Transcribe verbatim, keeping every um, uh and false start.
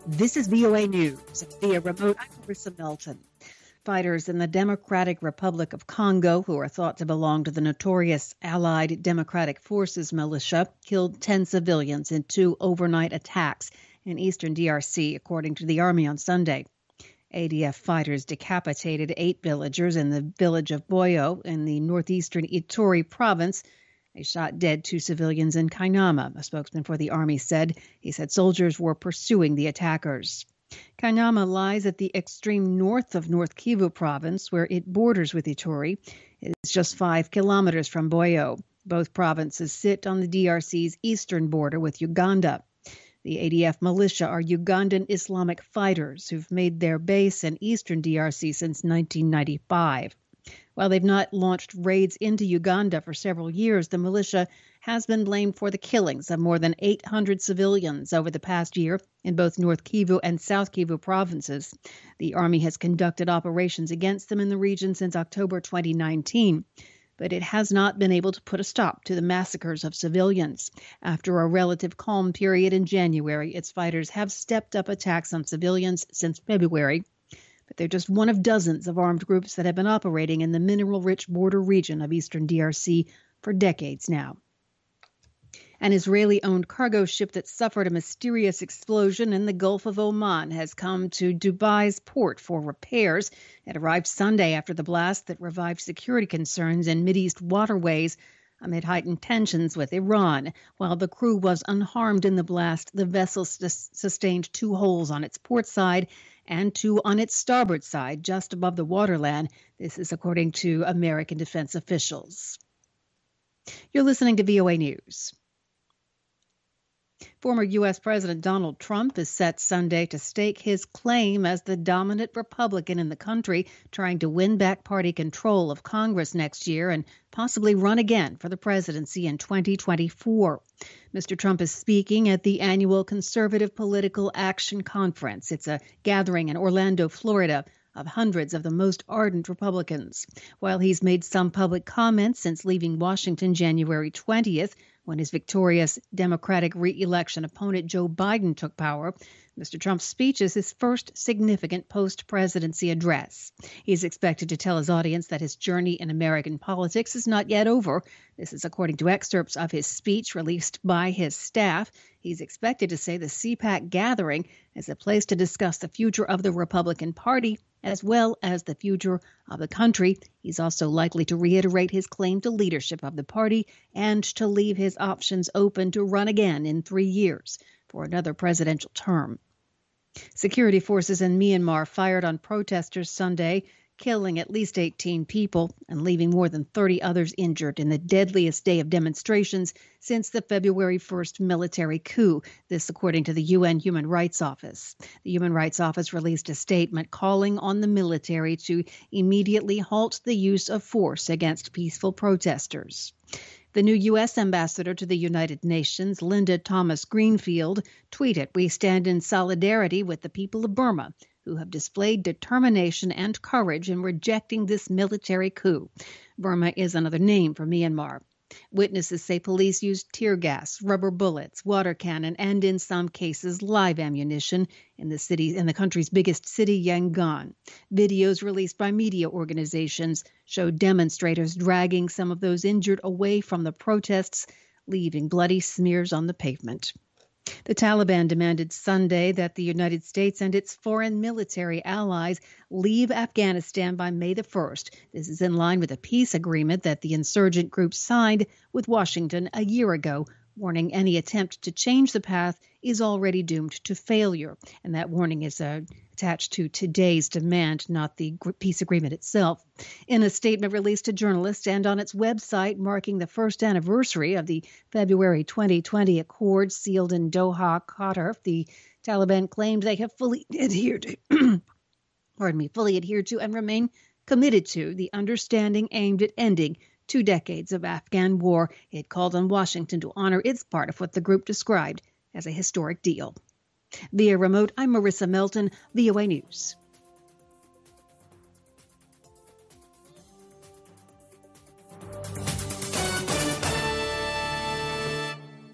This is V O A News. Via remote, I'm Marissa Melton. Fighters in the Democratic Republic of Congo, who are thought to belong to the notorious Allied Democratic Forces militia, killed ten civilians in two overnight attacks in eastern D R C, according to the Army on Sunday. A D F fighters decapitated eight villagers in the village of Boyo in the northeastern Ituri province. They shot dead two civilians in Kainama, a spokesman for the Army said. He said soldiers were pursuing the attackers. Kainama lies at the extreme north of North Kivu province, where it borders with Ituri. It's just five kilometers from Boyo. Both provinces sit on the D R C's eastern border with Uganda. The A D F militia are Ugandan Islamic fighters who've made their base in eastern D R C since nineteen ninety-five. While they've not launched raids into Uganda for several years, the militia has been blamed for the killings of more than eight hundred civilians over the past year in both North Kivu and South Kivu provinces. The Army has conducted operations against them in the region since October twenty nineteen, but it has not been able to put a stop to the massacres of civilians. After a relative calm period in January, its fighters have stepped up attacks on civilians since February. But they're just one of dozens of armed groups that have been operating in the mineral-rich border region of eastern D R C for decades now. An Israeli-owned cargo ship that suffered a mysterious explosion in the Gulf of Oman has come to Dubai's port for repairs. It arrived Sunday after the blast that revived security concerns in Mideast waterways amid heightened tensions with Iran. While the crew was unharmed in the blast, the vessel sus- sustained two holes on its port side and two on its starboard side, just above the waterland. This is according to American defense officials. You're listening to V O A News. Former U S. President Donald Trump is set Sunday to stake his claim as the dominant Republican in the country, trying to win back party control of Congress next year and possibly run again for the presidency in twenty twenty-four. Mister Trump is speaking at the annual Conservative Political Action Conference. It's a gathering in Orlando, Florida, of hundreds of the most ardent Republicans. While he's made some public comments since leaving Washington January twentieth, when his victorious Democratic re-election opponent Joe Biden took power, Mister Trump's speech is his first significant post-presidency address. He's expected to tell his audience that his journey in American politics is not yet over. This is according to excerpts of his speech released by his staff. He's expected to say the C PAC gathering is a place to discuss the future of the Republican Party as well as the future of the country. He's also likely to reiterate his claim to leadership of the party and to leave his options open to run again in three years for another presidential term. Security forces in Myanmar fired on protesters Sunday, killing at least eighteen people and leaving more than thirty others injured in the deadliest day of demonstrations since the February first military coup. This according to the U N Human Rights Office. The Human Rights Office released a statement calling on the military to immediately halt the use of force against peaceful protesters. The new U S ambassador to the United Nations, Linda Thomas-Greenfield, tweeted, "We stand in solidarity with the people of Burma, who have displayed determination and courage in rejecting this military coup." Burma is another name for Myanmar. Witnesses say police used tear gas, rubber bullets, water cannon, and in some cases live ammunition in the city, in the country's biggest city, Yangon. Videos released by media organizations show demonstrators dragging some of those injured away from the protests, leaving bloody smears on the pavement. The Taliban demanded Sunday that the United States and its foreign military allies leave Afghanistan by May the first. This is in line with a peace agreement that the insurgent group signed with Washington a year ago, warning any attempt to change the path is already doomed to failure. And that warning is uh, attached to today's demand, not the peace agreement itself. In a statement released to journalists and on its website marking the first anniversary of the February twenty twenty accord sealed in Doha, Qatar, the Taliban claimed they have fully adhered to, pardon me, fully adhered to and remain committed to the understanding aimed at ending two decades of Afghan war. It called on Washington to honor its part of what the group described as a historic deal. Via remote, I'm Marissa Melton, V O A News.